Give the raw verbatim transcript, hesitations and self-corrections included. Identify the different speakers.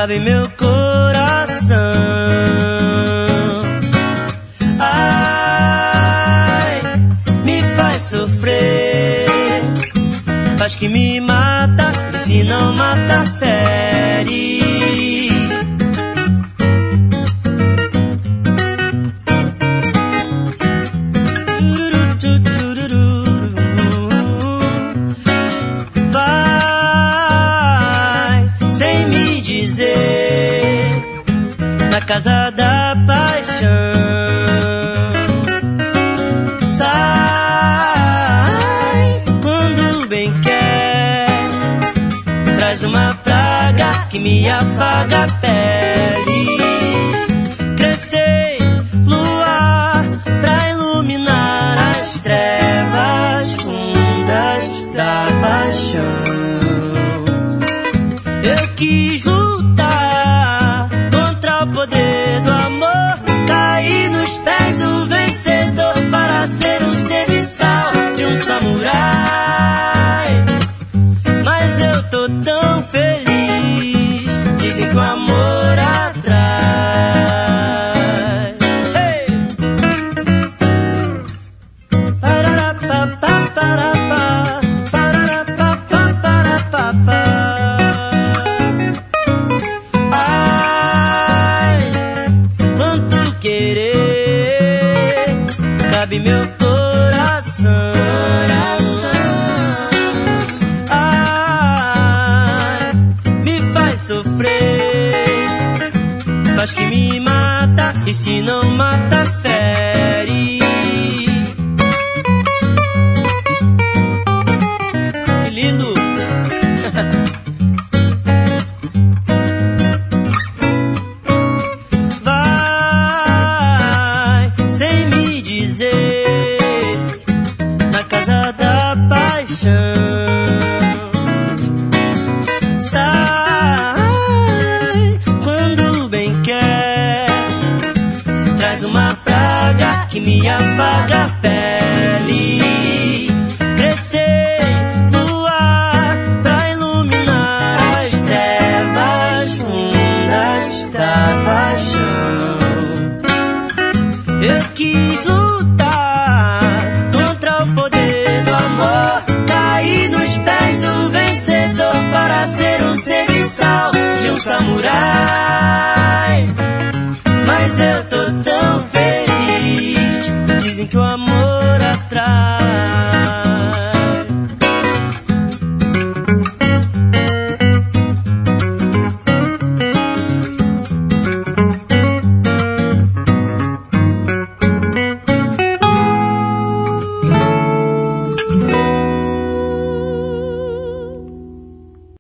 Speaker 1: cabe em meu coração. Ai, me faz sofrer, faz que me mata, e se não mata, fere. Vai sem me dizer, na casa da paixão. Sai quando bem quer, traz uma praga que me afaga a pele. Crescer luar pra iluminar as trevas fundas da paixão. Eu quis lutar contra o poder do amor, caí nos pés do vencedor para ser um serviçal de um samurai. Mas eu tô tão feliz, dizem que o amor atrai. Hey! Pararapá, parapá, pararapá, parapá. Ai, quanto querer cabe meu coração. Ai, me faz sofrer, faz que me mata, e se não mata, fere. Que lindo! Vai sem me dizer, na casa da paixão. Sai quando bem quer, traz uma praga que me afaga a pele. Crescer luar pra iluminar as trevas fundas da paixão. Eu quis lutar contra o poder do amor, caí nos pés do vencedor para ser um serviçal de um samurai. Mas eu tô tão feliz, dizem que o amor